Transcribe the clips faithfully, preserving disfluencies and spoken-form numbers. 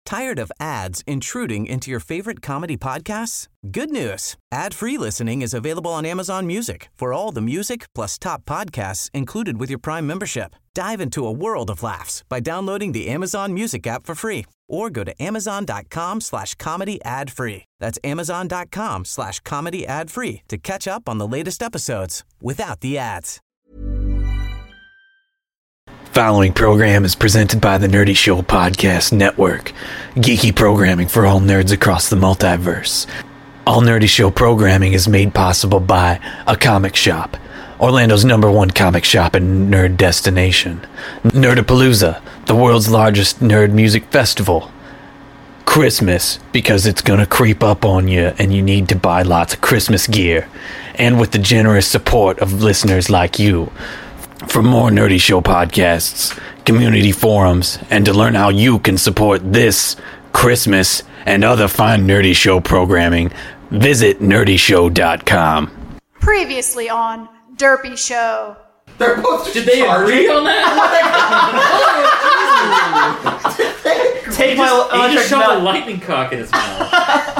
Tired of ads intruding into your favorite comedy podcasts? Good news. Ad-free listening is available on Amazon Music for all the music plus top podcasts included with your Prime membership. Dive into a world of laughs by downloading the Amazon Music app for free or go to amazon.com slash comedy ad free. That's amazon.com slash comedy ad free to catch up on the latest episodes without the ads. Following program is presented by the Nerdy Show Podcast Network, geeky programming for all nerds across the multiverse. All Nerdy Show programming is made possible by A Comic Shop, Orlando's number one comic shop and nerd destination. Nerdapalooza, the world's largest nerd music festival. Christmas, because it's gonna creep up on you and you need to buy lots of Christmas gear. And with the generous support of listeners like you. For more Nerdy Show podcasts, community forums, and to learn how you can support this, Christmas, and other fine Nerdy Show programming, visit nerdy show dot com. Previously on Derpy Show. They're both Did they agree on that? Take my He electric just shoved a nut. lightning cock in his mouth.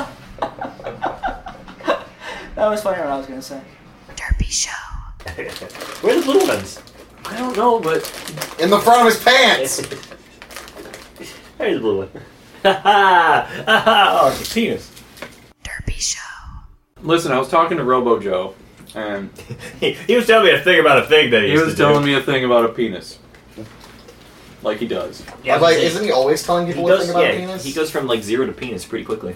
That was funny what I was gonna say. Derpy Show. Where are the little ones? I don't know, but In the front of his pants! There's the little one. Ha ha! Ha ha! Oh, it's a penis. Derpy Show. Listen, I was talking to Robo Joe, and He, he was telling me a thing about a thing that he, he used was to telling do. me a thing about a penis. Like he does. Yeah, like, he- isn't he always telling he people goes, a thing about yeah, penis? he goes from like zero to penis pretty quickly.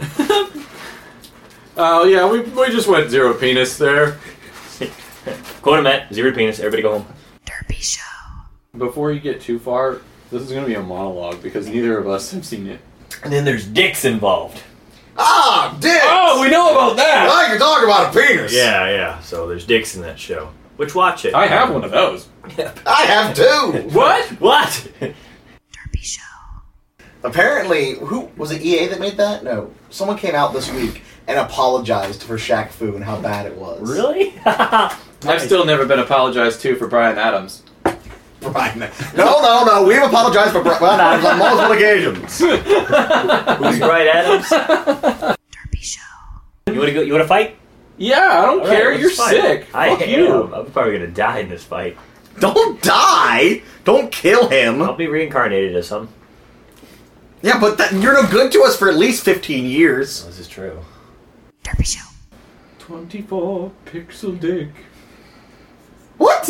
Oh, yeah, we, we just went zero penis there. Quote him at zero to penis. Everybody go home. Derpy Show. Before you get too far, this is going to be a monologue because neither of us have seen it. And then there's dicks involved. Ah, dick! Oh, we know about that! I can talk about a penis! Yeah, yeah. So there's dicks in that show. Which watch it. I have one of those. I have two! What? What? Derpy Show. Apparently, who was it E A that made that? No. Someone came out this week and apologized for Shaq Fu and how bad it was. Really? I've still never been apologized to for Bryan Adams. Brian. No, no, no. We've apologized for Brian Adams on multiple occasions. Who's Brian Adams? Derpy Show. You want to go? You want to fight? Yeah, I don't All right, care. let's You're fight. sick. I Fuck am. you. I'm probably gonna die in this fight. Don't die! Don't kill him! I'll be reincarnated as something. Yeah, but that, you're no good to us for at least fifteen years. This is true. Derpy Show. twenty-four pixel dick. What?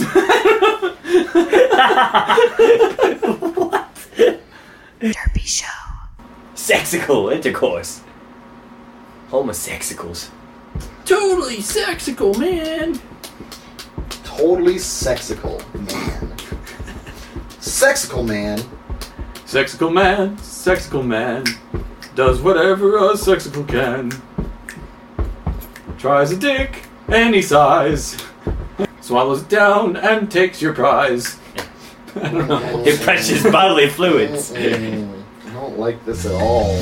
What? Derpy Show. Sexical intercourse. Homosexicals. Totally sexical, man. Totally sexical man. Sexical man. Sexical man, sexical man, does whatever a sexical can. Tries a dick any size, swallows it down and takes your prize. I don't know. It precious bodily fluids. Mm, I don't like this at all.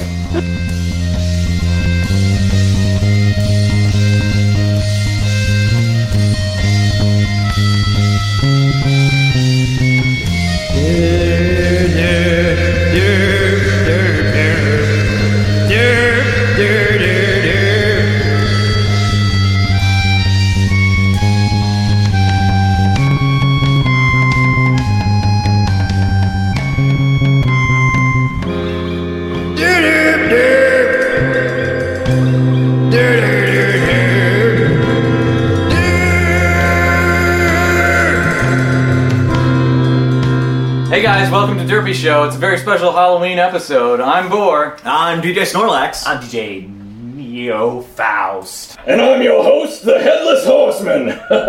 Hey guys, welcome to Derpy Show. It's a very special Halloween episode. I'm Boar. I'm D J Snorlax. I'm D J Neo Faust. And I'm your host, the Headless Horseman.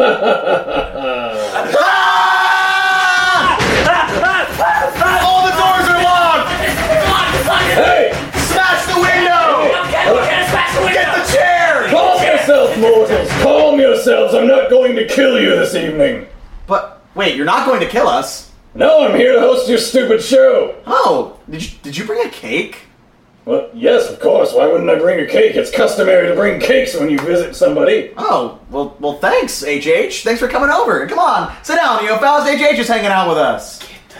All the doors are locked! Hey, Smash the window! Get the chair! calm yourselves, mortals. Calm yourselves. I'm not going to kill you this evening. But wait, you're not going to kill us? No, I'm here to host your stupid show. Oh, did you, did you bring a cake? Well, yes, of course. Why wouldn't I bring a cake? It's customary to bring cakes when you visit somebody. Oh, well, well, thanks, H H. Thanks for coming over. Come on, sit down. You know, Faust H H is hanging out with us. Get the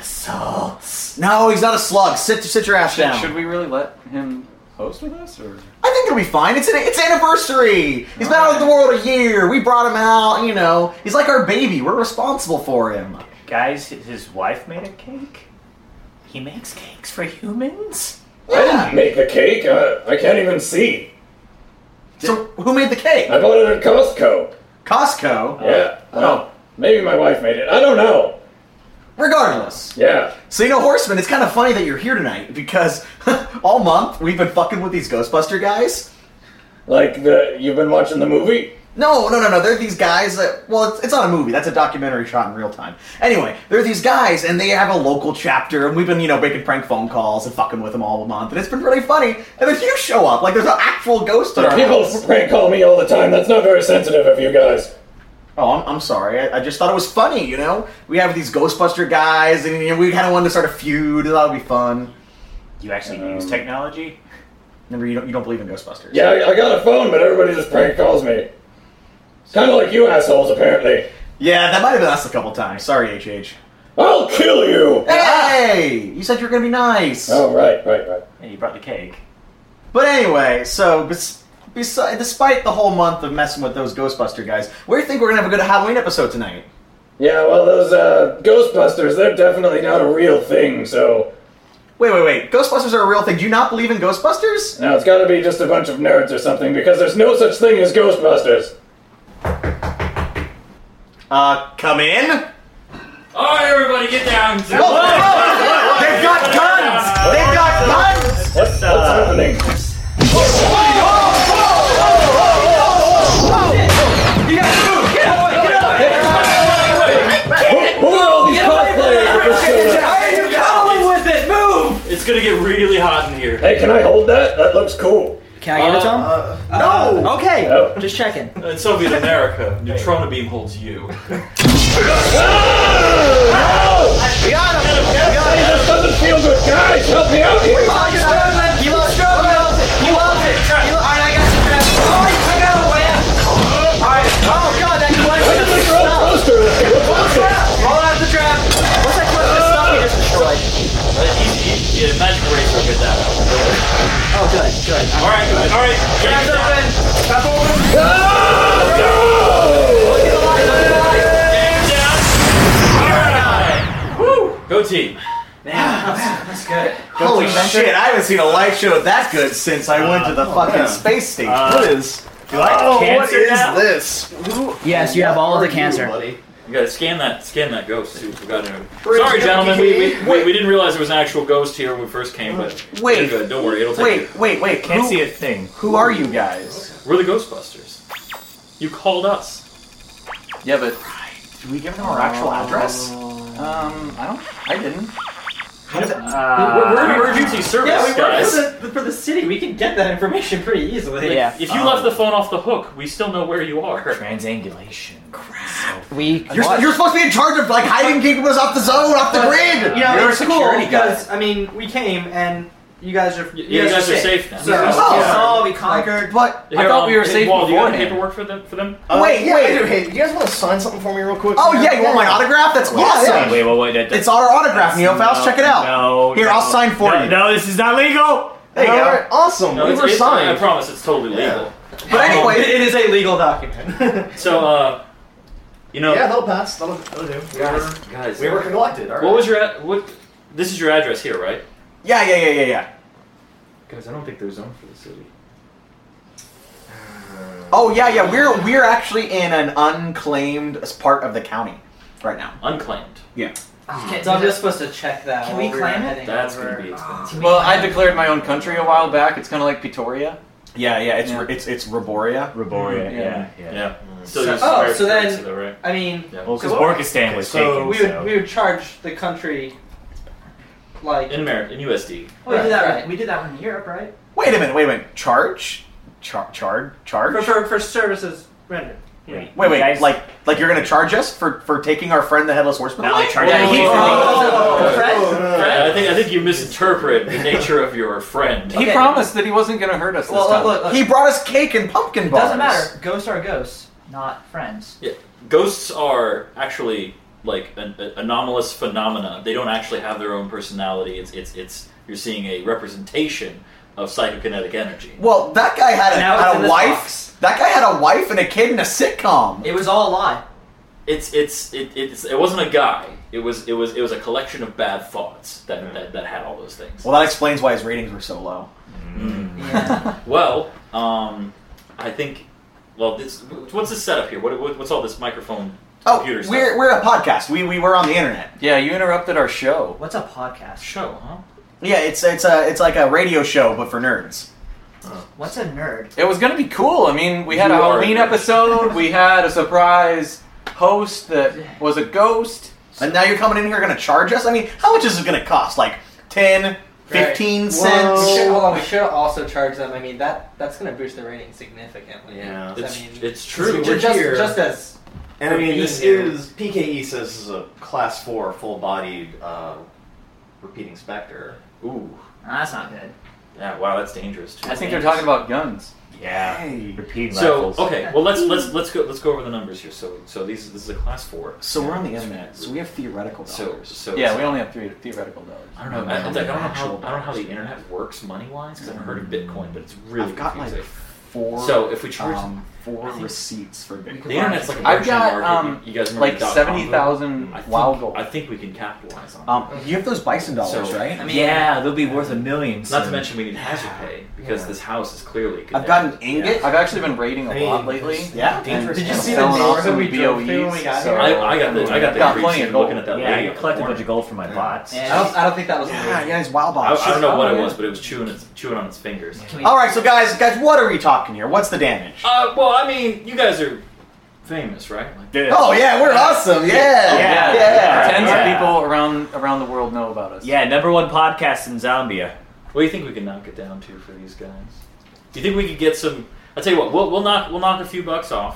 assaults. No, he's not a slug. Sit, sit your ass down. Should we really let him host with us, or? I think it'll be fine. It's an it's anniversary. He's been out of the world a year. We brought him out. You know, he's like our baby. We're responsible for him. Guys, his wife made a cake? He makes cakes for humans? I didn't make the cake. Uh, I can't even see. So who made the cake? I bought it at Costco. Costco. Yeah. Well, maybe my wife made it. I don't know. Regardless. Yeah. So, you know, Horseman, it's kind of funny that you're here tonight because all month we've been fucking with these Ghostbuster guys. Like, the you've been watching the movie? No, no, no, no. They're these guys that, well, it's, it's not a movie. That's a documentary shot in real time. Anyway, they're these guys, and they have a local chapter, and we've been, you know, making prank phone calls and fucking with them all month, and it's been really funny. And then you show up, like there's an actual ghost in our People house. prank call me all the time. That's not very sensitive of you guys. Oh, I'm, I'm sorry. I, I just thought it was funny, you know? We have these Ghostbuster guys, and you know, we kind of wanted to start a feud. That would be fun. You actually Um, use technology? Remember, you don't, you don't believe in Ghostbusters. Yeah, I, I got a phone, but everybody just prank calls me. Kind of like you assholes, apparently. Yeah, that might have been us a couple times. Sorry, H H. I'll kill you! Hey! You said you were going to be nice. Oh, right, right, right. Yeah, you brought the cake. But anyway, so bes- besi- despite the whole month of messing with those Ghostbuster guys, where do you think we're going to have a good Halloween episode tonight? Yeah, well, those uh, Ghostbusters, they're definitely not a real thing, so... Wait, wait, wait. Ghostbusters are a real thing. Do you not believe in Ghostbusters? Now, it's gotta be just a bunch of nerds or something, because there's no such thing as Ghostbusters. Uh, come in? Alright, everybody, get down. Whoa, whoa, whoa! They've got guns! They've got guns! What's, what's happening? You gotta move! Get out! Get out! Who, who are all these cosplayers that just showed up? Why are you coming with it? Move! It's gonna get really hot in here. Hey, can I hold that? That looks cool. Can I give it to him? Uh, no! Okay, No. just checking. In Soviet America, Neutrona beam holds you. We got him! We got him! This doesn't feel good. Guys, help me out here. He loves it! He loves it! He loves it! Alright, I got the trap. Oh, you took out a wham! Alright, oh god, that collection Why did they of throw a stuff! poster at me? What's that? Roll out the trap! What's that collection of stuff we just destroyed? Yeah, Magic Eraser will get that out. Oh, good, good. Alright, alright. Trap's open! Trap open! Go team. That's good. Holy shit, I haven't seen a live show that good since I went to the fucking space station. what is... Do I have Oh, what cancer is now? this? Who... Yes, you have all of the cancer. You gotta scan that, scan that ghost. See what we got in. Sorry, gentlemen, we, we, we, we didn't realize there was an actual ghost here when we first came, but Wait. you're good. Don't worry, it'll take. Wait, wait, wait. Can't who, see a thing. Who are you guys? We're the Ghostbusters. You called us. Yeah, but Did we give them our actual address? um, I don't. I didn't. How does it... Uh, we're, we're an emergency service, Yeah, we work guys. for the, for the city. We can get that information pretty easily. Yeah. If you left the phone off the hook, we still know where you are. Transangulation. We You're, you're supposed to be in charge of, like, hiding keeping us off the zone, off the grid! You know, You're a it's cool security guy. because I mean, we came and you guys are you, Yeah, you guys are safe now. So, Oh. yeah. Oh, we conquered. But... Here, I thought we were hey, safe Walt, you got any beforehand. paperwork for them? For them? wait, yeah, wait. I do. Hey, you guys want to sign something for me real quick? Oh, yeah, you want my autograph? That's awesome! Wait, wait, wait. That, that, It's our autograph, that's- Neophals. no, Check it out. No. Here, no, I'll sign for no, you. No, this is not legal. There you All go. right, awesome. No, we it's, were it's, I signed. promise it's totally Yeah. legal. But anyway... it is a legal document. So, uh, you know, Yeah, that'll pass. That'll, that'll do. We guys, were, guys, we were collected. All right. what was your ad- what? This is your address here, right? Yeah, yeah, yeah, yeah, yeah. Guys, I don't think there's zone for the city. Oh, yeah, yeah. We're we're actually in an unclaimed part of the county right now. Unclaimed. Yeah. So I'm just supposed to check that. Can while we we're claim it? heading That's over. gonna be expensive. Oh. Oh. Uh, Well, I declared my own country a while back. It's kind of like Pretoria. Yeah, yeah. It's Yeah. it's it's Roboria. Laboria, Yeah. yeah, yeah. Yeah. Still So- uses oh, American so then- currency though, right? I mean, Yeah. Well, because So what- Borkistan was so taken, we would so. we would charge the country like. In America, in U S D. Oh, we did that. Right. We did that one in Europe, right? Wait a minute. Wait a minute. Charge? Char chard? Charge? for, for, for services rendered. Wait, Wait, wait. guys- Like like you're gonna charge us for for taking our friend the Headless Horseman? Not away? like charging. Yeah, he- Oh, Fred? Fred, I think I think you misinterpret the nature of your friend. He Okay. promised that he wasn't going to hurt us this Well, time. look, look, look. He brought us cake and pumpkin It bars. doesn't matter. Ghosts are ghosts, not friends. Yeah. Ghosts are actually like an, an anomalous phenomena. They don't actually have their own personality. It's it's it's you're seeing a representation of psychokinetic energy. Well, that guy had a, Now it's had in a this wife. box. That guy had a wife and a kid in a sitcom. It was all a lie. It's it's it, it's it wasn't a guy. It was it was it was a collection of bad thoughts that that, that had all those things. Well, that explains why his ratings were so low. Mm. Yeah. Well, um, I think. Well, this, what's this setup here? What, what what's all this microphone? Oh, Computer stuff? we're we're a podcast. We we were on the internet. Yeah, you interrupted our show. What's a podcast? Show, huh? Yeah, it's it's a it's like a radio show, but for nerds. What's a nerd? It was gonna be cool. I mean, we had You a are Halloween a nerd. episode. We had a surprise host that was a ghost. And now you're coming in here going to charge us? I mean, how much is it going to cost? Like ten, fifteen Right. cents? We should, hold on, we should also charge them. I mean, that that's going to boost the rating significantly. Yeah. It's I mean, it's true. we're just, here. just as And I mean, being this here. is P K E says this is a class four, full-bodied, uh, repeating specter. Ooh, That's not good. yeah. Wow, that's dangerous. Too. I think they're talking about guns. Yeah. Hey. Repeating So rifles. okay, well let's let's let's go let's go over the numbers here. So so these this is a class four. So we're on the internet, so we have theoretical So dollars. so Yeah, so- we only have three theoretical dollars. I don't know. I, I, don't know how, I don't know how the internet works money wise because I've heard of Bitcoin, but it's really I've got confusing. like four, So if we charge um, four I think- receipts for Bitcoin. the internet's like a I've virtual got, market. um, you, you guys remember like dot com seventy boom? thousand I think- WoW gold. I think we can capitalize on. Um, you have those bison dollars, So- right? I mean, Yeah, they'll be worth a million. Not soon. to mention we need hazard pay because Yeah. this house is clearly. I've got an ingot. I've actually been raiding a I mean, lot lately. Yeah. Dangerous. Did you and see the selling off neighborhood some we drove through when we B O Es, got so- here? I, I got the I got the Got creeps plenty of in gold. looking at that. Yeah, lady you in the collected a corner. bunch of gold from my bots. Yeah. I don't, I don't think that was. Yeah, yeah, it's wild I, box. I don't know what Oh, it yeah. was, but it was chewing its chewing on its fingers. Can we- All right, so guys, guys, what are we talking here? What's the damage? Uh, well, I mean, you guys are famous, right? Like, Oh yeah, we're awesome. Yeah, Yeah. yeah. Tens Yeah. of people around around the world know about us. Yeah, number one podcast in Zambia. what do you think we can knock it down to for these guys? Do you think we could get some? I'll tell you what. We'll, we'll knock we'll knock a few bucks off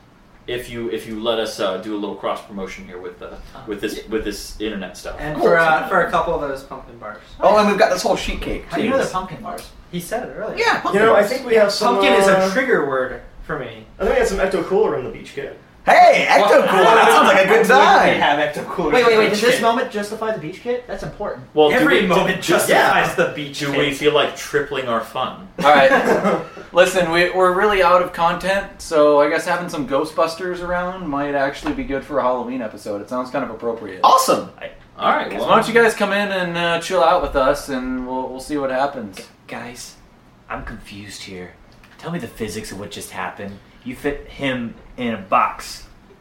if you if you let us uh, do a little cross promotion here with uh, with this with this internet stuff. And for uh, for a couple of those pumpkin bars. Oh, and we've got this whole sheet cake. How do you know they're pumpkin bars? He said it earlier. Yeah, You pumpkin know, I bars. think we have some. Pumpkin is uh, a trigger word for me. I think we had some Ecto Cooler in the beach kit. Hey, Ecto Cooler. That sounds like a good They time. have Ecto Cooler. Wait, wait, wait. Does this moment justify the beach kit? That's important. Well, do Every we, moment do, justifies the beach do kit. we feel like tripling our fun? All right. Listen, we, we're really out of content, so I guess having some Ghostbusters around might actually be good for a Halloween episode. It sounds kind of appropriate. Awesome. All right. So Well, why don't you guys come in and uh, chill out with us, and we'll we'll see what happens. Guys, I'm confused here. Tell me the physics of what just happened. You fit him in a box.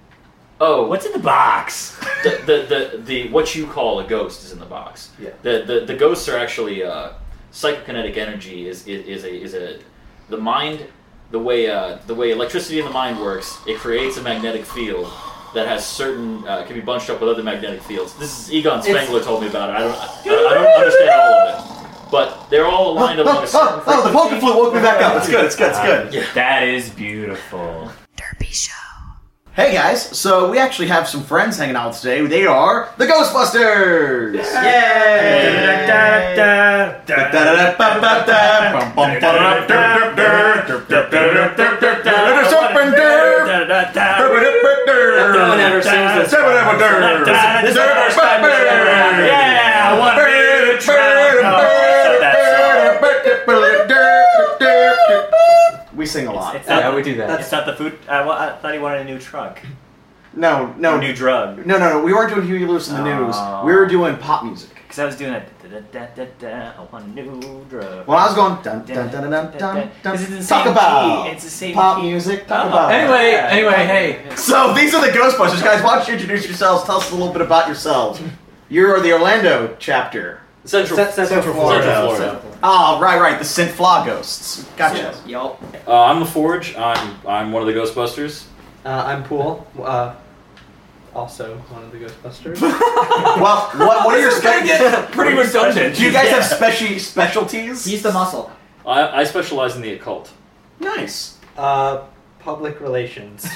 oh, What's in the box? the, the the the what you call a ghost is in the box. Yeah. The the, the ghosts are actually uh, psychokinetic energy is, is is a is a the mind the way uh, the way electricity in the mind works. It creates a magnetic field that has certain uh, can be bunched up with other magnetic fields. This is Egon Spengler told me about it. I don't I, I don't understand all of it, but they're all aligned along a certain Oh, oh, the pumpkin frequency. flute woke me back up. It's good. It's good. It's good. Yeah. That is beautiful. Derpy Show. Hey guys, so we actually have some friends hanging out today. They are the Ghostbusters. No one ever sings this. Yeah, I want we sing a lot. It's not, Yeah, we do that. It's not the food. I, wa- I thought he wanted a new truck. No, no, A new drug. no, no, no. We weren't doing Huey Lewis in the news. Oh. We were doing pop music. Because I was doing a da da da da da. I want a new drug. Well, I was going dun dun dun dun dun dun. Because it's the Talk same about key. It's the same pop key. music. Talk Oh. about. Anyway, anyway, hey. So these are the Ghostbusters, guys. Why don't you introduce yourselves? Tell us a little bit about yourselves. You're the Orlando chapter. Central Central Central Florida. Florida. Oh, right, right. The Synth Flaw Ghosts. Gotcha. Yup. Uh, I'm the Forge. I'm I'm one of the Ghostbusters. Uh, I'm Pool. Uh, also one of the Ghostbusters. Well, what, what are your spe- Pretty redundant. Do you guys have speci- specialties? He's the muscle. I, I specialize in the occult. Nice. uh, public relations.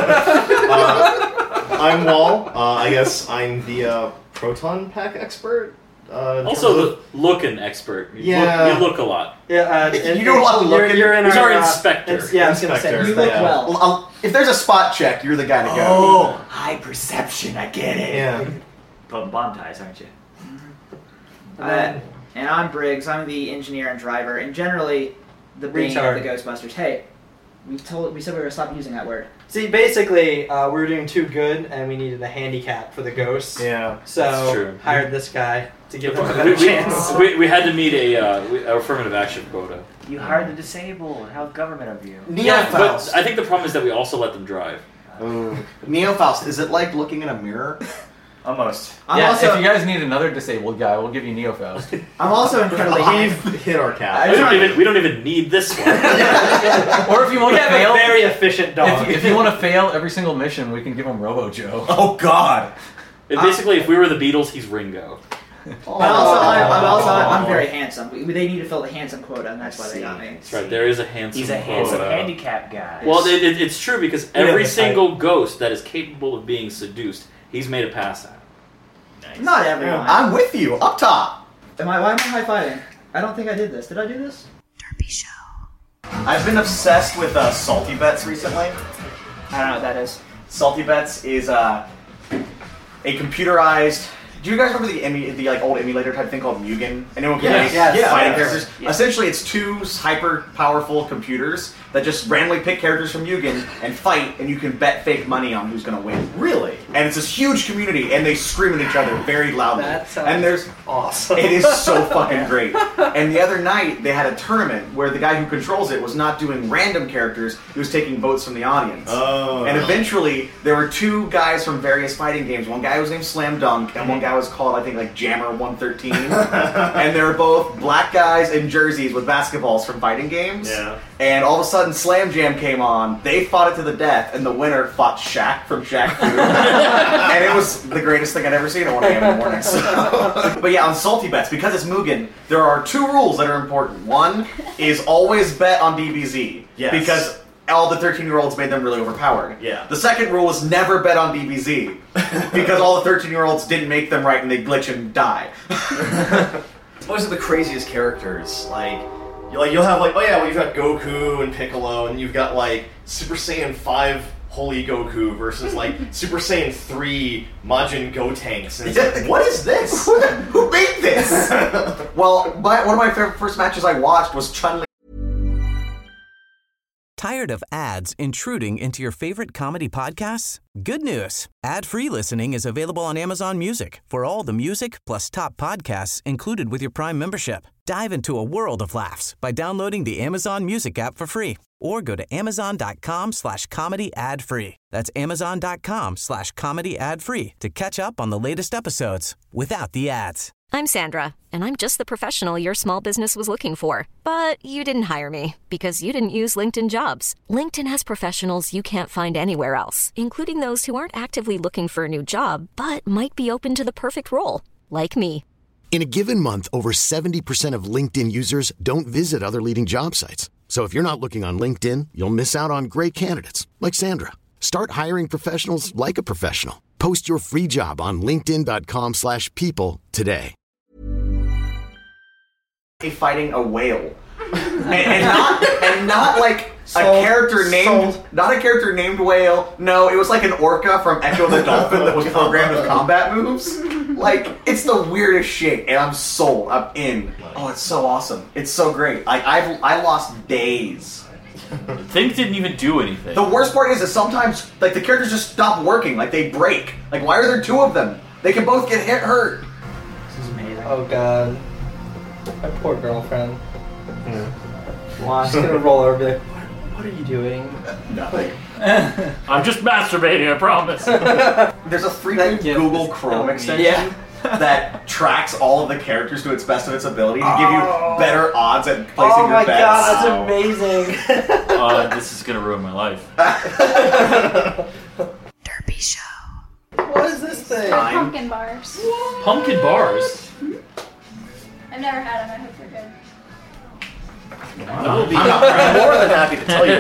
Uh, I'm Wall. Uh, I guess I'm the uh, proton pack expert. Uh, in Also, terms of- the looking expert. You Yeah. look, you look a lot. Yeah, uh, You do a lot of you're, looking. You're in He's our, our uh, inspector. it's- yeah, I was gonna say. Inspector. You look Yeah. well. Well, I'll- if there's a spot check, you're the guy to go. Oh, high perception. I get it. Yeah. Putting bomb ties, aren't you? Uh, and I'm Briggs. I'm the engineer and driver, and generally the bane Retard. of the Ghostbusters. Hey, we told we said we were gonna stop using that word. See, basically, uh, we were doing too good, and we needed a handicap for the ghosts. Yeah. So That's true. hired this guy to give them a we, better we, chance. we, we had to meet a uh, we- a affirmative action quota. You hired the disabled. How government of you? Yeah, but Neo-Faust. I think the problem is that we also let them drive. Ooh. Neo-Faust, is it like looking in a mirror? Almost. I'm yeah, also if you guys need another disabled guy, we'll give you Neo-Faust. I'm also incredibly We've hit our cap. We don't even we don't even need this one. Or if you want We to have fail, a very efficient dog. if, if you want to fail every single mission, we can give him Robo Joe. Oh God! And basically, if we were the Beatles, he's Ringo. I'm also, I'm, I'm also I'm very handsome. We, they need to fill the handsome quota, and that's why they got me. That's right. There is a handsome. He's a handsome quota. handicap guy. Well, it, it, it's true because We have every the single ghost that is capable of being seduced, he's made a pass at. Nice. Not everyone. I'm with you, up top. Am I? Why am I high fiving? I don't think I did this. Did I do this? Derpy Show. I've been obsessed with uh, Salty Bets recently. I don't know what that is. Salty Bets is uh, a computerized. Do you guys remember the emu, the like old emulator type thing called Mugen? Anyone can Yes. make Yes. fighting Yes. characters. Yes. Essentially, it's two hyper powerful computers that just randomly pick characters from Mugen and fight, and you can bet fake money on who's going to win. Really? And it's this huge community, and they scream at each other very loudly. That sounds and there's awesome. It is so fucking great. And the other night, they had a tournament where the guy who controls it was not doing random characters, he was taking votes from the audience. Oh. And eventually, there were two guys from various fighting games. One guy was named Slam Dunk, and one guy was called, I think, like Jammer one thirteen. And they were both black guys in jerseys with basketballs from fighting games. Yeah. And all of a sudden, Slam Jam came on. They fought it to the death, and the winner fought Shaq from Shaq two. And it was the greatest thing I'd ever seen at one a.m. in the morning. So. But yeah, on Salty Bets, because it's Mugen, there are two rules that are important. One is always bet on D B Z. Yes. Because all the thirteen-year-olds made them really overpowered. Yeah. The second rule is never bet on D B Z. Because all the thirteen-year-olds didn't make them right, and they glitch and die. Those are the craziest characters. Like, you like you'll have like, oh yeah, well you've got Goku and Piccolo, and you've got like Super Saiyan five Holy Goku versus like Super Saiyan three Majin Gotenks. And it's like, What is this? Who made this? Well, my, one of my favorite first matches I watched was Chun-Li. Tired of ads intruding into your favorite comedy podcasts? Good news. Ad-free listening is available on Amazon Music for all the music plus top podcasts included with your Prime membership. Dive into a world of laughs by downloading the Amazon Music app for free or go to amazon.com slash comedy ad free. That's amazon.com slash comedy ad free to catch up on the latest episodes without the ads. I'm Sandra, and I'm just the professional your small business was looking for. But you didn't hire me because you didn't use LinkedIn Jobs. LinkedIn has professionals you can't find anywhere else, including those who aren't actively looking for a new job, but might be open to the perfect role, like me. In a given month, over seventy percent of LinkedIn users don't visit other leading job sites. So if you're not looking on LinkedIn, you'll miss out on great candidates like Sandra. Start hiring professionals like a professional. Post your free job on linkedin.com slash people today. Fighting a whale. and, and not and not like Sold. a character named Sold. not a character named Whale. No, it was like an orca from Echo the Dolphin that was programmed with combat moves. Like, it's the weirdest shit, and I'm sold. I'm in. Oh, it's so awesome. It's so great. Like, I've I lost days. Things didn't even do anything. The worst part is that sometimes, like, the characters just stop working. Like, they break. Like, why are there two of them? They can both get hit hurt. This is amazing. Oh god. My poor girlfriend. Well, I'm just gonna roll over and be like, what, what are you doing? Nothing. I'm just masturbating, I promise. There's a free Google Chrome extension Yeah. that tracks all of the characters to its best of its ability to give you better odds at placing Oh your my bets. god, that's amazing. uh, this is gonna ruin my life. Derpy Show. What is this thing? Time. Pumpkin bars. Pumpkin bars. I've never had them. I hope they're good. I will be I'm, not, I'm more than happy to tell you.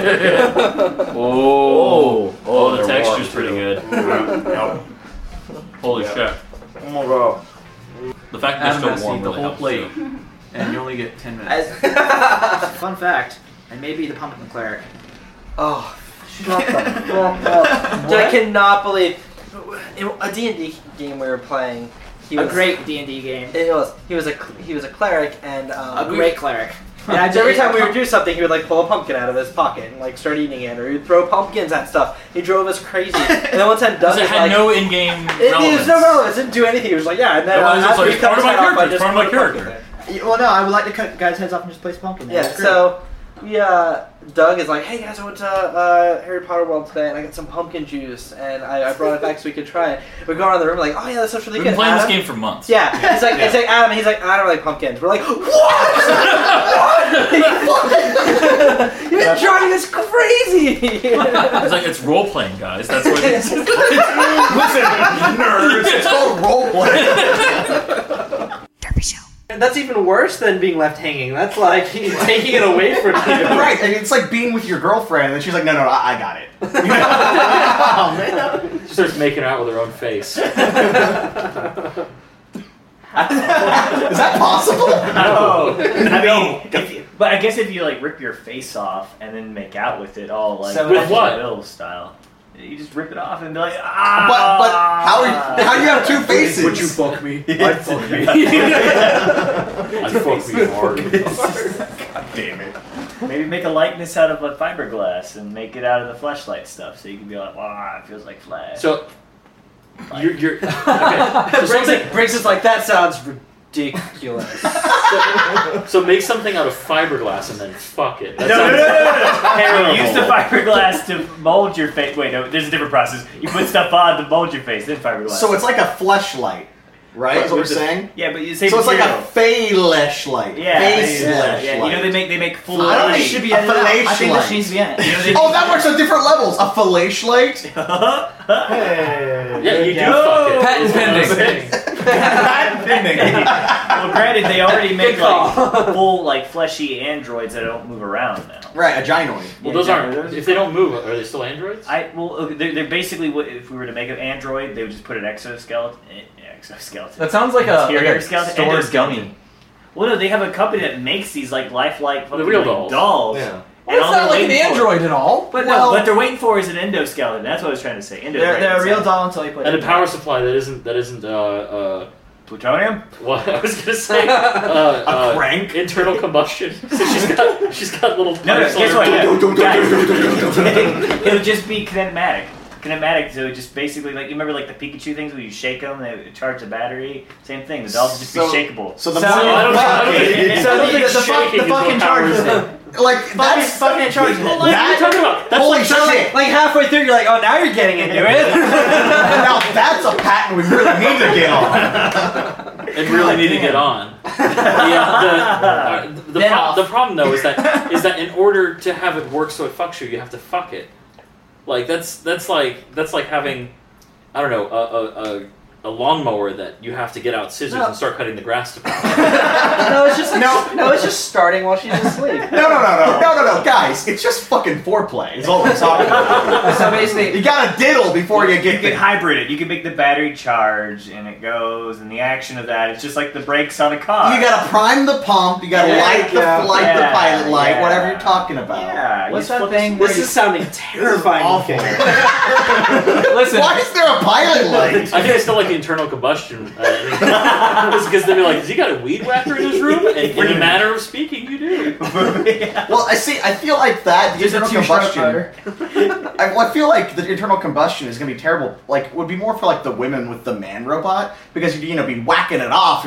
Oh, oh, oh, the they're texture's warm, pretty too. good. Yep. Holy Yeah. shit. Oh my god. The fact that Adam they're has still to warm eat the really whole helps, plate, too. and you only get ten minutes. As, fun fact, I may be the pumpkin cleric. Oh, I cannot believe in a D and D game we were playing. He a was, great D and D game. It was. He was a he was a cleric and um, a great cleric. And I, every time we would do something, he would like pull a pumpkin out of his pocket and like start eating it, or he'd throw pumpkins at stuff. He drove us crazy. And then one time, Doug it was had like, no in-game it, relevance. It was no relevance. It didn't do anything. He was like, yeah. And then No, uh, it was just after like, he cut part his of my head off, I character, just part of my put a pumpkin character. there. Well, no, I would like to cut guys' heads off and just place pumpkin. Yeah. That's great. So. Yeah, Doug is like, hey guys, I went to uh, Harry Potter World today and I got some pumpkin juice and I, I brought it back so we could try it. We go around the room like, oh yeah, that stuff's really We've good. been playing Adam? this game for months. Yeah, he's like, Yeah. it's like Adam, and he's like, I don't like pumpkins. We're like, what? what? You've been trying this crazy. It's like, it's role-playing, guys. That's what it is. Listen, nerds, it's called role-playing. Derpy Show. That's even worse than being left hanging. That's like taking it away from you. Right, and it's like being with your girlfriend, and then she's like, no, no, no, I, I got it. Oh, man. She starts making out with her own face. Is that possible? No. I No. mean, if you, but I guess if you like rip your face off and then make out with it all like So with what? Bill style, you just rip it off and be like, ah. But, but how, are you, how do you have two faces? Would you fuck me? I'd fuck me. I'd fuck me hard. God damn it. Maybe make a likeness out of a fiberglass and make it out of the fleshlight stuff, so you can be like, wow, it feels like flesh. So, Like- you're, you're okay. So Briggs, something, Briggs is like, that sounds ridiculous. so, so make something out of fiberglass and then fuck it. That No, no, no, sounds no, no, no. Harry, use the terrible. fiberglass to mold your face. Wait, no, there's a different process. You put stuff on to mold your face, then fiberglass. So it's like a fleshlight, right? That's what we're With the- saying? Yeah, but you say So it's like material. a fleshlight. Yeah, Face yeah, fleshlight. yeah. You know they make they make full. I don't think it body- should be A edited out. I think fillet this needs to be in it. You know, they Oh, that works on different levels. A fleshlight? Hey. Yeah, you do Yo. fuck it. Patent That's what I'm pending. saying. well, granted, they already make like full like fleshy androids that don't move around now. Right, a gynoid. Well, those aren't. If they don't move, are they still androids? I well, okay, they're, they're basically what if we were to make an android, they would just put an exoskeleton. eh, Exoskeleton. That sounds like a, like Interior a skeleton, stored endoskeleton. gummy. Well, no, they have a company that makes these like lifelike fucking, real like, dolls. dolls. Yeah. And Well, all it's not they're like an waiting for- android at all. But Well- no, what they're waiting for is an endoskeleton. That's what I was trying to say. Endo They're, they're a real doll until you put And it a power supply that isn't that isn't uh uh. plutonium. What I was gonna say, uh, uh, crank? internal combustion. So she's got she's got little No, no, pipes on guess her what? butt. Yeah. Guys, it would just be kinematic. Kinematic, so it would just basically like you remember like the Pikachu things where you shake them, they would charge the battery. Same thing. The dolls would just So- be shakeable. So the So- more I don't, I don't Okay. think, So I don't the- think the fuck- shaking the is what fucking powers charges it. it. like Fucking, that's fucking in charge of it. Well, like, what are you talking about? That's holy like shit. like, like halfway through, you're like, oh, now you're getting into it. Now that's a patent we really need to get on. and really need to get on. Yeah, the, uh, the, the, Then pro- off. the problem though is that is that in order to have it work so it fucks you, you have to fuck it. Like that's that's like that's like having I don't know a a, a, a lawnmower that you have to get out scissors No. and start cutting the grass to power. no, it's just like, No. no, it's just starting while she's asleep. No, no, no, no, no, no, no, guys! It's just fucking foreplay. Is all we're talking about. So basically, You gotta diddle before you You get can the. hybrid it. You can make the battery charge, and it goes, and the action of that, it's just like the brakes on a car. You gotta prime the pump. You gotta Yeah, light the yeah. light the Yeah, pilot light. yeah. Whatever you're talking about. Yeah. what's you that flip- thing? where This you- is sounding terrifying. Awful. Listen, Why is there a pilot light? I think I still like the internal combustion. Uh, because they'll be like, "Has he got a weed whacker in his room?" And in a manner of speaking, you do. Well, I see. I feel like that the Just a internal two-stroke combustion. motor. I, well, I feel like the internal combustion is gonna be terrible. Like, would be more for like the women with the man robot because you'd you know be whacking it off. I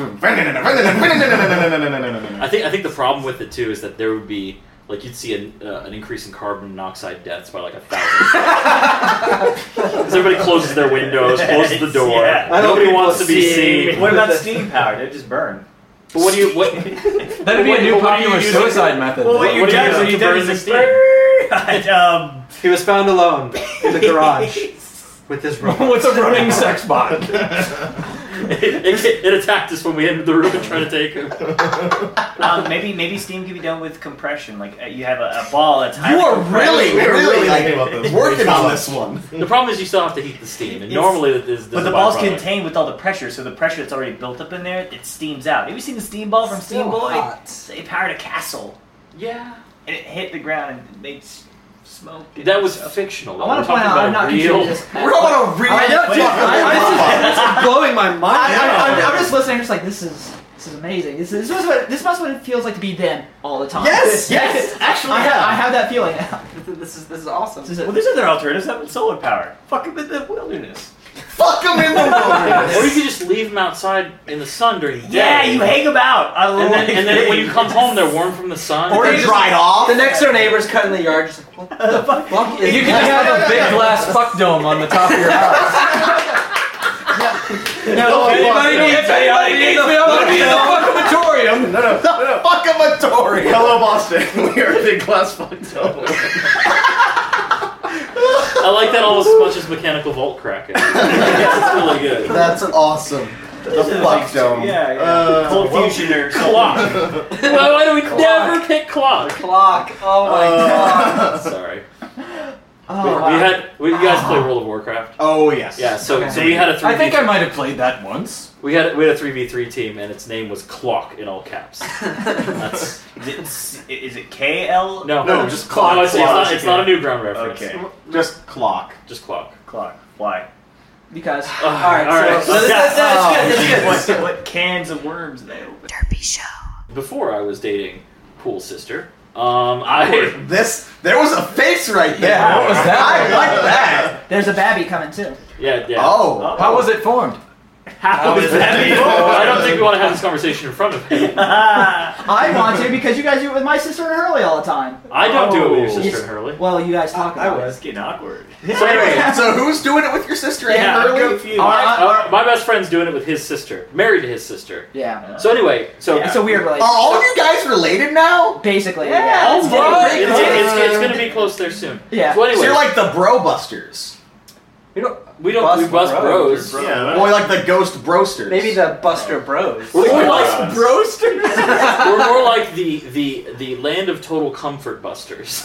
think I think the problem with it too is that there would be like you'd see an, uh, an increase in carbon monoxide deaths by like a thousand. Because everybody closes their windows, closes the door. Yeah. I don't Nobody think wants to we'll be see- seen. What about steam power? They just burn. But what do you what? that'd be what- a new what do you popular use suicide it- method. Well, what What you do you do use what to you burn do is the just steam? um, He was found alone in the garage with his robot. What's a running sex bot? it, it, it attacked us when we entered the room and tried to take him. um, maybe maybe steam can be done with compression. Like uh, you have a, a ball that's You highly are compressed. really, We're really really like thinking about this. working on this one. The problem is you still have to heat the steam, and It's- normally that is. But the ball's contained with all the pressure, so the pressure that's already built up in there, it steams out. Have you seen the steam ball from Steam Still Boy? hot. They powered a castle, Yeah. and it hit the ground and it made s- smoke. That was fictional. I want We're to point talking out I'm about not real. contributing this. We're talking about a real. I know, dude. I, I, this is blowing my mind. I, I, now. I'm, I'm just listening. I'm just like, this is this is amazing. This is this must what this must what it feels like to be them all the time. Yes, yes, actually, I, yeah. have, I have that feeling now. This is this is awesome. This is Well, there's other alternatives. That with solar power. Fuck them in the wilderness. Fuck them in the wilderness. Or you could just leave them outside in the sun during the day. Yeah, you hang them out. I And then, like and then it. when you come home, they're warm from the sun. Or they dried off. The next door neighbor's cutting the yard. Just like, what the fuck is You can just have a big glass fuck dome on the top of your house. No, Anybody needs anybody needs me? I'm gonna be in the fuckamatorium. No, no, no, no. Fuckamatorium. Hello, Boston. We are a big glass fucked up. I like that almost as much as Mechanical Vault Kraken. It's really good. That's awesome. The fuck dome. Yeah, yeah. Uh, Cold fusion or Clock. why, why do we never pick clock? clock? Oh my god. Sorry. Oh, we, wow. we had. We, you guys play World of Warcraft? Oh yes. Yeah. So, Okay. so we had a three. I think I might have played that once. We had we had a three v three team, and its name was Clock in all caps. That's Is it, is it K L? no, No, just Clock. No, it's, it's Clock. not. It's not a Newground reference. Okay. Just clock. Just Clock. Clock. Why? Because Uh, All right, all right. so, so that's, that's, that's good. That's good. What, what cans of worms they open? Derpy Show. Before I was dating Pool's sister, um, I This. There was a face right there. Yeah, what was that? I like that. there's a babby coming too. yeah yeah. Oh. How was it formed? How is that? I don't think we want to have this conversation in front of him. I want to because you guys do it with my sister and Hurley all the time. I don't do it with your Oh. sister Yes. and Hurley. Well, you guys talk about It's it. getting awkward. So anyway, So who's doing it with your sister and Yeah, I'm Hurley? confused. my, uh, my best friend's doing it with his sister, married to his sister. Yeah. So anyway, so It's a weird Are relationship. all of you guys related now? Basically, Yeah, yeah. Oh, it's bro, getting it's, pretty it's, close. it's going to be close there soon. Yeah. So anyway, So you're like the bro busters. We don't. we don't bust we bust bros. bros. Yeah. Or like the ghost brosters. Maybe the Buster Bros. We're more like brosters. we're more like the the the land of total comfort busters.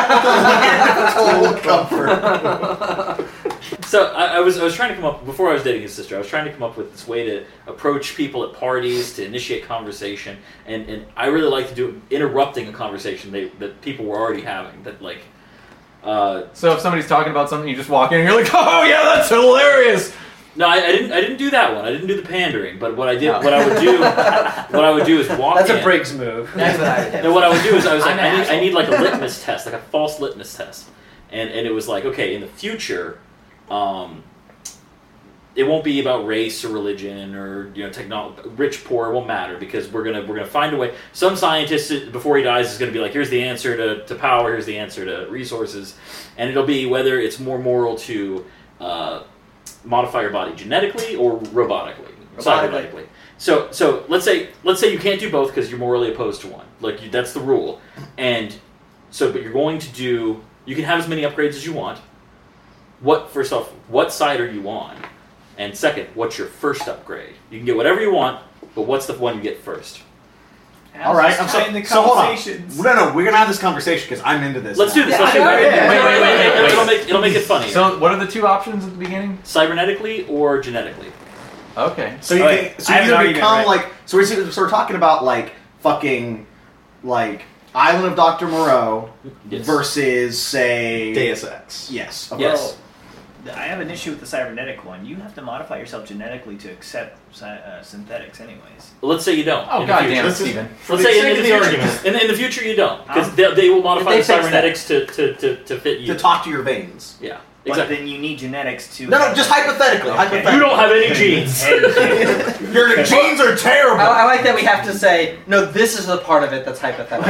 Total comfort. So I, I was I was trying to come up before I was dating his sister. I was trying to come up with this way to approach people at parties to initiate conversation, and, and I really like to do it interrupting a conversation they, that people were already having. That like, uh, So if somebody's talking about something, you just walk in and you're like, oh yeah, that's hilarious. no, I, I didn't I didn't do that one. I didn't do the pandering. But what I did, No. what I would do, what I would do is walk. That's in. a Briggs move. That's what I did. No, what I would do is I was like, I'm an I need, I asshole. need like a litmus test, like a false litmus test, and and it was like, okay, in the future, um, it won't be about race or religion or you know technology, rich poor, it won't matter because we're gonna we're gonna find a way. Some scientist before he dies is gonna be like, here's the answer to, to power, here's the answer to resources, and it'll be whether it's more moral to uh, modify your body genetically or robotically, cybernetically. So so let's say let's say you can't do both because you're morally opposed to one. Like you, that's the rule, and so but you're going to do. You can have as many upgrades as you want. What first off, what side are you on? And second, what's your first upgrade? You can get whatever you want, but what's the one you get first? All right, I'm so, Tying the so hold on. conversations. No, no, we're gonna have this conversation because I'm into this. Let's now. do this. Yeah, Let's I do got it. it. Wait, wait, wait, wait. Wait. It'll make it'll make it funnier. So what are the two options at the beginning? Cybernetically or genetically? Okay. So you Oh, can, wait, so I you have an either argument, become right? like so we're so we're talking about like fucking like Island of Doctor Moreau Yes. versus say Deus Ex. Yes. Okay. Yes. I have an issue with the cybernetic one. You have to modify yourself genetically to accept sy- uh, synthetics, anyways. Well, let's say you don't. Oh in the god future. damn it, This is- Steven. For Let's the say in, sake in of the the future, argument. in, in the future you don't, because Um, they, they will modify they the fix that. cybernetics to, to, to, to fit you. To talk to your veins. Yeah, But exactly. then you need genetics to... No, no, just hypothetically. Okay. Hypothetically. You don't have any genes. Your genes are terrible. I, I like that we have to say, no, this is the part of it that's hypothetical.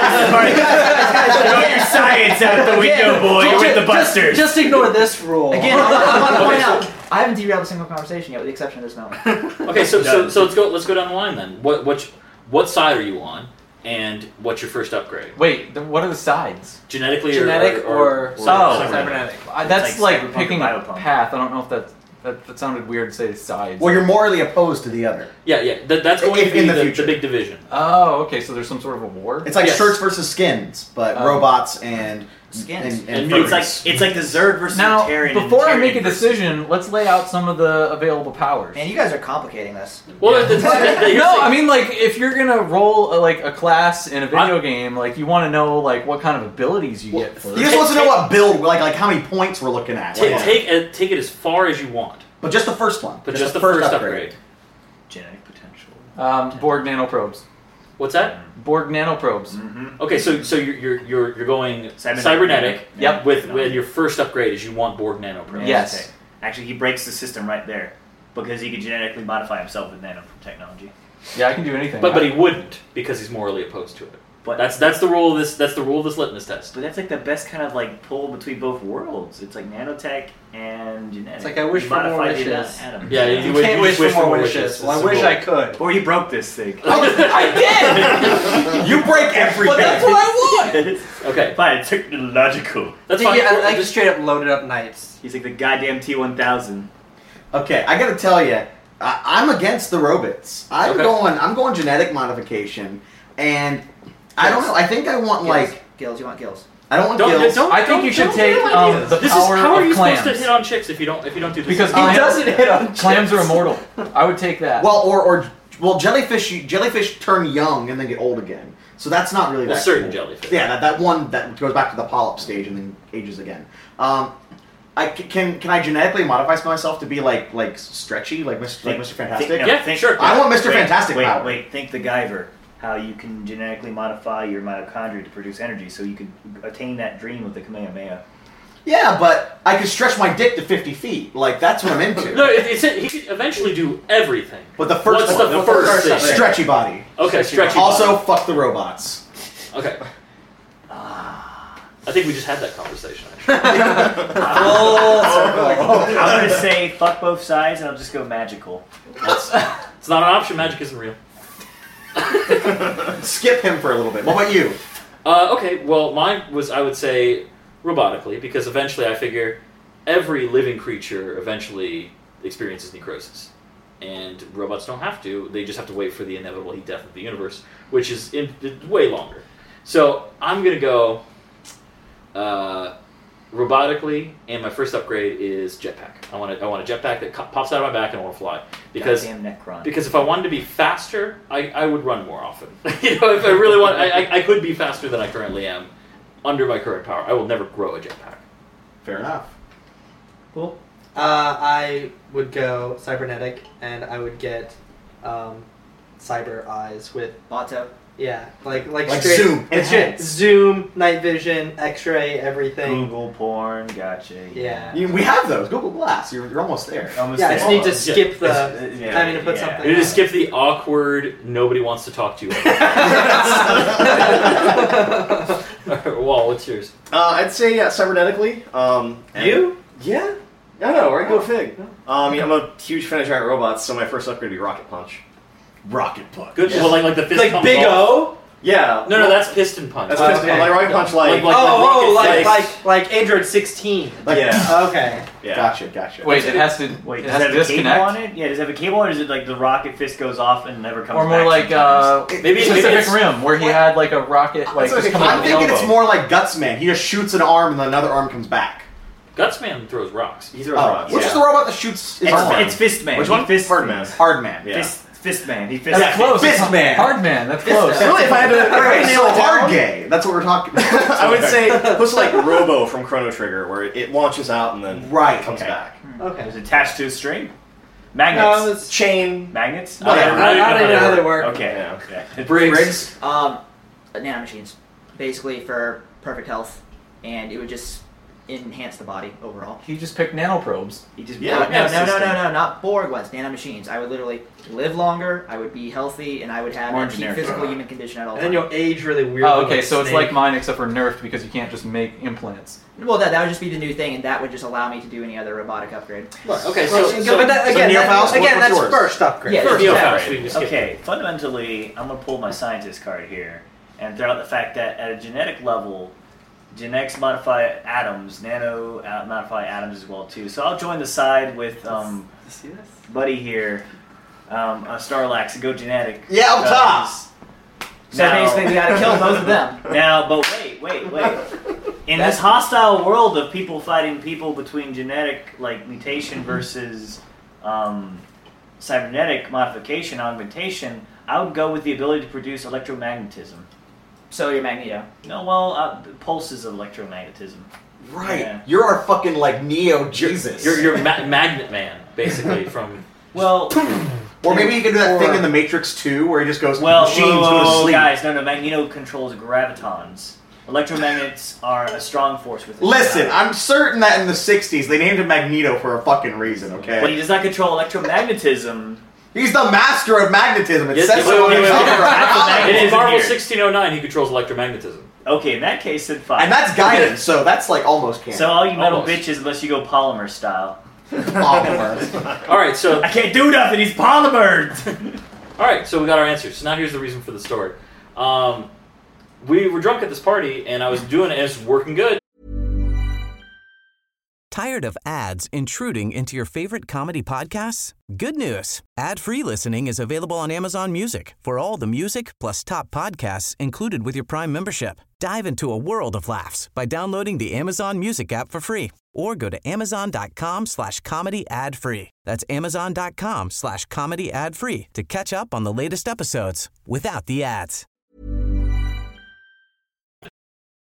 Throw your science out the window, boy. You're with the busters. Just, just ignore this rule. Again, I want, I want to point Okay, out, I haven't derailed a single conversation yet, with the exception of this moment. Okay, so, so so let's go let's go down the line then. What what what side are you on, and what's your first upgrade? Wait, then what are the sides? Genetically Genetic or, or, or, Oh, cybernetic? cybernetic. I, that's It's like, like Cyberpunk picking or a Biopunk. path. I don't know if that, that that sounded weird to say sides. Well, you're morally opposed to the other. Yeah, yeah. That, that's going If- to be in the the, the, future. big division. Oh, okay. So there's some sort of a war. It's like Yes. shirts versus skins, but Oh. robots and skins. And, and it's like it's like the Zerg versus Now, Terran. before I make a decision, let's lay out some of the available powers. And you guys are complicating this. Well, the, the, the, no, I mean like if you're gonna roll a, like a class in a video game, like you want to know like what kind of abilities you get first. He just wants to know what build, like like how many points we're looking at. Take Like, take, uh, take it as far as you want, but just the first one. but just, the first upgrade. Genetic potential. Um, Borg nanoprobes. What's that? Borg nanoprobes. Mm-hmm. Okay, so so you're you're you're, you're going Cybernetic. cybernetic. Yep. With with your first upgrade is you want Borg nanoprobes. Yes. Okay. Actually, he breaks the system right there because he can genetically modify himself with nanotechnology. Yeah, I can do anything. But but he wouldn't because he's morally opposed to it. But That's that's the rule of this that's the rule of this litmus test. But that's like the best kind of like pull between both worlds. It's like nanotech and genetic. It's like I wish You for more modify the wishes. atoms. Yeah, You, you would- can't you wish just for more wishes. Well, I It's wish the I rule. could. Or you broke this thing. I did. You break everything. But that's what I want. Okay. Fine, it's technological. That's Yeah, fine. I, I just straight up loaded up knights. He's like the goddamn T one thousand. Okay, I gotta tell you, I, I'm against the robots. I'm Okay. going. I'm going genetic modification, and I don't know. I think I want Gills. like Gills, you want gills. I don't want Don't, gills. don't, I think you should don't take steal um, ideas. the This power is, how are of you clams. supposed to hit on chicks if you don't if you don't do this? Because He clams, doesn't hit on clams are chicks. immortal. I would take that. Well, or or well, jellyfish. Jellyfish turn young and then get old again. So that's not really Well, that certain cool. jellyfish. Yeah, that, that one that goes back to the polyp stage and then ages again. Um, I c- can can I genetically modify myself to be like like stretchy like Mister like Mister Fantastic? Think, no, Yeah, think, sure. I want Mister wait, Fantastic wait, power. Wait, think the Guyver. How you can genetically modify your mitochondria to produce energy, so you can attain that dream of the Kamehameha. Yeah, but I could stretch my dick to fifty feet. Like that's what I'm into. No, it, it's he could eventually do everything. But the first What's one, the, first thing? stretchy body. Okay, stretchy. Also, body. fuck the robots. Okay. I think we just had that conversation. Full circle. I'm gonna say fuck both sides, and I'll just go magical. That's, it's not an option. Magic isn't real. Skip him for a little bit. What about you? Uh, okay, well, mine was, I would say, robotically, because eventually I figure every living creature eventually experiences necrosis. And robots don't have to, they just have to wait for the inevitable heat death of the universe, which is in, way longer. So I'm going to go uh, robotically, and my first upgrade is jetpack. I want, a, I want a jetpack that co- pops out of my back and I want to fly. Because Goddamn Necron. Because if I wanted to be faster, I, I would run more often. You know, if I really want, I, I, I could be faster than I currently am under my current power. I will never grow a jetpack. Fair enough. Cool. Uh, I would go cybernetic, and I would get um, cyber eyes with Auto. yeah, like like, Like straight, zoom, legit enhance. zoom, night vision, X-ray, everything. Google porn, gotcha. Yeah. You, we have those. Google Glass. You're, you're almost there. Almost Yeah, I there. just need to Yeah. skip the It's- yeah, having to put yeah. something. You just on. skip the awkward, nobody wants to talk to you. Wall, what's yours? Uh, I'd say yeah, cybernetically. Um, and- You? Yeah. I know, right? Go fig. Um, yeah, I'm a huge fan of giant robots, so my first upgrade would be rocket punch. Rocket punch. Good. Well, like like the fist Like comes Big off. O? Yeah. No, no, that's piston punch. That's Oh, just okay. like rocket punch, like, Like- like- oh, oh, like rocket like like Android sixteen. Like, yeah, Okay. yeah. Gotcha, gotcha. Wait, it has to. Wait, it does has it to have a cable on disconnect, it? Yeah, does it have a cable, or is it like the rocket fist goes off and never comes or back? more like uh, sometimes? Maybe- maybe Pacific it's- Rim, where he had like a rocket like That's just okay. coming out I'm of the thinking elbow. it's more like Gutsman. He just shoots an arm and then another arm comes back. Gutsman throws rocks. He throws Oh, rocks. which yeah. is the robot that shoots his it's, arm? it's Fist Man. Which He one? Fist Hard Man. Hard Man. Yeah. Fist, fist Man. He fist That's close. Fist Man. Hard man. That's close. Really, if I had to, if I had to nail it Hard down, gay. That's what we're talking about. I would say puts like Robo from Chrono Trigger, where it launches out and then Right, comes okay. back. Okay. It's attached to a string. Magnets. No, it's Chain. Magnets? Whatever. I don't- I I don't don't know how they work. Okay. Yeah. okay. Briggs. Um, nanomachines, basically for perfect health, and it would just enhance the body overall. He just picked nanoprobes. He just Yeah, no, no, yeah, no, no, system. no, no, not Borg ones. Nanomachines. I would literally live longer. I would be healthy, and I would have More a cheap generic. physical human condition at all And then times. you'll age really weird. Oh, okay, so it's like mine except for nerfed because you can't just make implants. Well, that that would just be the new thing, and that would just allow me to do any other robotic upgrade. Okay, Well, so, so, so but that, again, Neo that- Faust, what- again, what's that's yours? first upgrade. Yeah, first Neo upgrade. Faust, We can skip Okay, fundamentally, I'm going to pull my scientist card here and throw out the fact that at a genetic level, genetics modify atoms, nano uh, modify atoms as well too. So I'll join the side with um, See this? Buddy here, um, uh, Starlax, and go genetic. Yeah, up top. Because- So Now- basically, we got to kill both of them. Now, but wait, wait, wait. In That's- this hostile world of people fighting people between genetic like mutation versus um, cybernetic modification, augmentation, I would go with the ability to produce electromagnetism. So you're Magneto. No, well, uh, pulses of electromagnetism. Right. Yeah. You're our fucking like Neo Jesus. You're you're ma- Magnet Man, basically from. Well, or maybe you can do that or- thing in the Matrix two where he just goes Well, machines whoa, whoa, go to whoa, sleep. guys, no, no, Magneto controls gravitons. Electromagnets are a strong force within. Listen, I'm certain that in the sixties they named him Magneto for a fucking reason. Okay. But he does not control electromagnetism. He's the master of magnetism. It Yes, says wait, so on wait, the wait, wait, cover. wait. In Magnetism Marvel here. sixteen oh nine, he controls electromagnetism. Okay, in that case, then fine. And that's guidance, so that's like almost canon. So all you metal Almost. bitches, unless you go polymer style. Polymer. All right, so I can't do nothing. He's polymered. all right, so we got our answers. So now here's the reason for the story. Um, we were drunk at this party, and I was doing it, and it's working good. Tired of ads intruding into your favorite comedy podcasts? Good news. Ad-free listening is available on Amazon Music for all the music plus top podcasts included with your Prime membership. Dive into a world of laughs by downloading the Amazon Music app for free or go to amazon.com slash comedy ad free. That's amazon.com slash comedy ad free to catch up on the latest episodes without the ads.